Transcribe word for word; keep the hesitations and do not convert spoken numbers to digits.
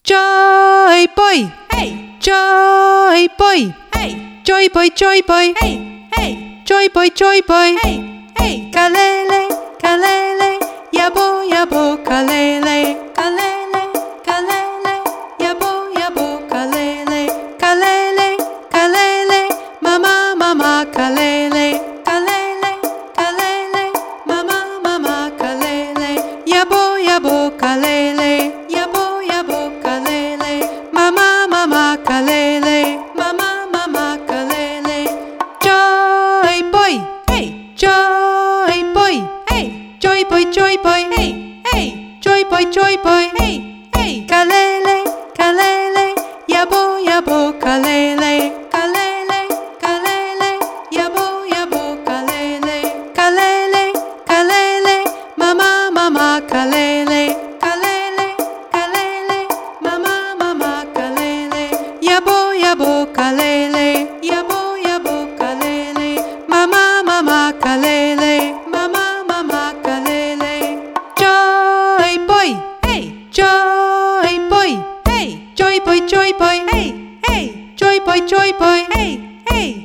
Joy boy, hey, joy boy, hey, joy boy, joy boy, hey, hey, joy boy, joy boy, hey, hey, kalele, kalele, yabo, yabo, kalele, kalele, kalele, yabo, yabo, kalele, kalele, kalele, mama, mama, kalele, kalele, kalele, mama, mama, kalele, yabo, yabo, kalele, yabo, yabo, kalele, mama, mama, kalele, mama, mama, kalele, joy boy, hey, joy boy, hey, joy boy, joy boy, hey, hey, joy boy, joy boy, hey, hey, kalele, kalele, yabo, yabo, kalele, kalele, kalele, yabo, yabo, kalele, kalele, kalele, mama, mama, kalele, kalele, kalele, mama, mama, kalele, yabo, yabo, kalele, yabo, yabo, kalele, mama, mama, kalele, mama, mama, kalele, joy boy, hey, joy boy, hey, joy boy, joy boy, hey, hey, joy boy, joy boy, hey, hey.